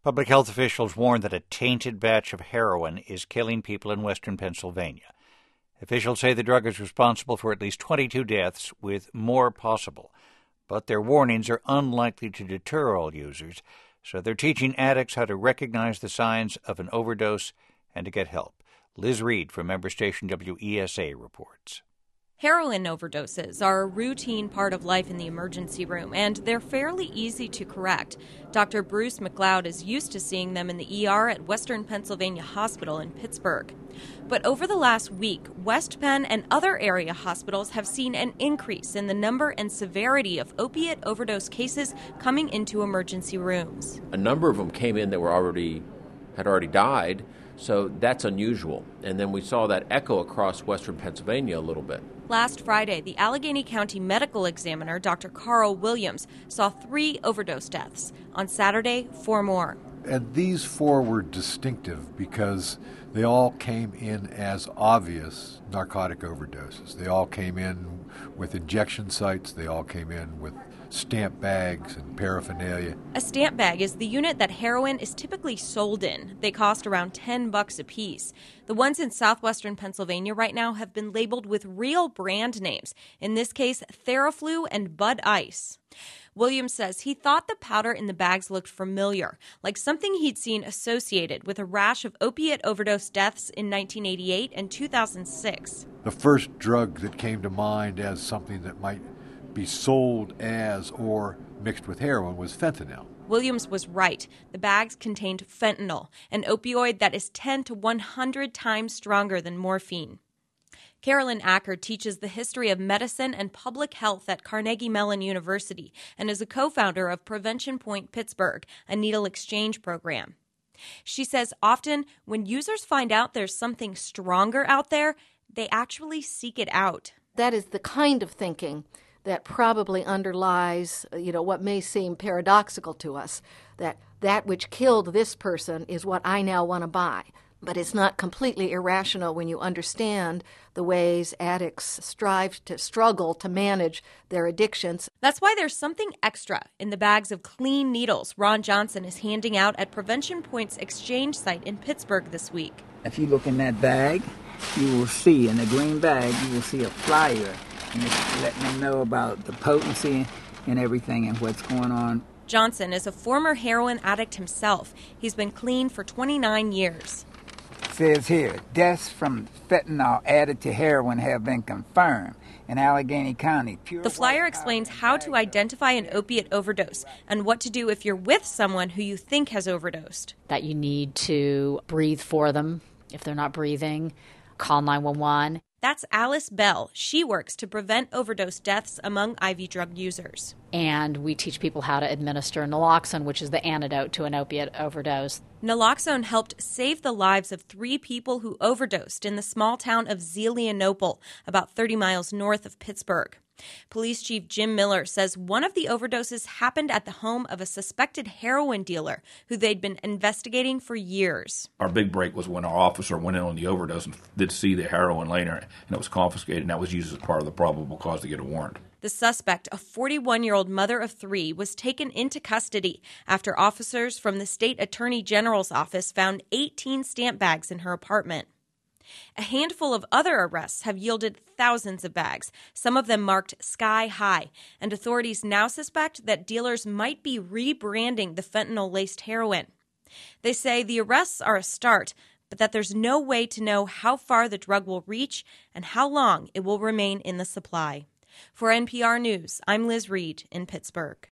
Public health officials warn that a tainted batch of heroin is killing people in western Pennsylvania. Officials say the drug is responsible for at least 22 deaths, with more possible. But their warnings are unlikely to deter all users, so they're teaching addicts how to recognize the signs of an overdose and to get help. Liz Reed from member station WESA reports. Heroin overdoses are a routine part of life in the emergency room, and they're fairly easy to correct. Dr. Bruce McLeod is used to seeing them in the ER at Western Pennsylvania Hospital in Pittsburgh. But over the last week, West Penn and other area hospitals have seen an increase in the number and severity of opiate overdose cases coming into emergency rooms. A number of them came in that had already died, so that's unusual. And then we saw that echo across Western Pennsylvania a little bit. Last Friday, the Allegheny County Medical Examiner, Dr. Carl Williams, saw 3 overdose deaths. On Saturday, 4 more. And these 4 were distinctive because they all came in as obvious narcotic overdoses. They all came in with injection sites. They all came in with stamp bags and paraphernalia. A stamp bag is the unit that heroin is typically sold in. They cost around $10 a piece. The ones in southwestern Pennsylvania right now have been labeled with real brand names, in this case Theraflu and Bud Ice. Williams says he thought the powder in the bags looked familiar, like something he'd seen associated with a rash of opiate overdose deaths in 1988 and 2006. The first drug that came to mind as something that might be sold as or mixed with heroin was fentanyl. Williams was right. The bags contained fentanyl, an opioid that is 10 to 100 times stronger than morphine. Carolyn Acker teaches the history of medicine and public health at Carnegie Mellon University and is a co-founder of Prevention Point Pittsburgh, a needle exchange program. She says often when users find out there's something stronger out there, they actually seek it out. That is the kind of thinking that probably underlies, what may seem paradoxical to us, that which killed this person is what I now want to buy. But it's not completely irrational when you understand the ways addicts struggle to manage their addictions. That's why there's something extra in the bags of clean needles Ron Johnson is handing out at Prevention Point's exchange site in Pittsburgh this week. If you look in that bag, you will see, in the green bag, you will see a flyer. And it's letting them know about the potency and everything and what's going on. Johnson is a former heroin addict himself. He's been clean for 29 years. It says here, deaths from fentanyl added to heroin have been confirmed in Allegheny County. The flyer explains how to identify an opiate overdose and what to do if you're with someone who you think has overdosed. That you need to breathe for them. If they're not breathing, call 911. That's Alice Bell. She works to prevent overdose deaths among IV drug users. And we teach people how to administer naloxone, which is the antidote to an opiate overdose. Naloxone helped save the lives of 3 people who overdosed in the small town of Zelienople, about 30 miles north of Pittsburgh. Police Chief Jim Miller says one of the overdoses happened at the home of a suspected heroin dealer who they'd been investigating for years. Our big break was when our officer went in on the overdose and did see the heroin later, and it was confiscated, and that was used as part of the probable cause to get a warrant. The suspect, a 41-year-old mother of 3, was taken into custody after officers from the state attorney general's office found 18 stamp bags in her apartment. A handful of other arrests have yielded thousands of bags, some of them marked Sky High, and authorities now suspect that dealers might be rebranding the fentanyl-laced heroin. They say the arrests are a start, but that there's no way to know how far the drug will reach and how long it will remain in the supply. For NPR News, I'm Liz Reed in Pittsburgh.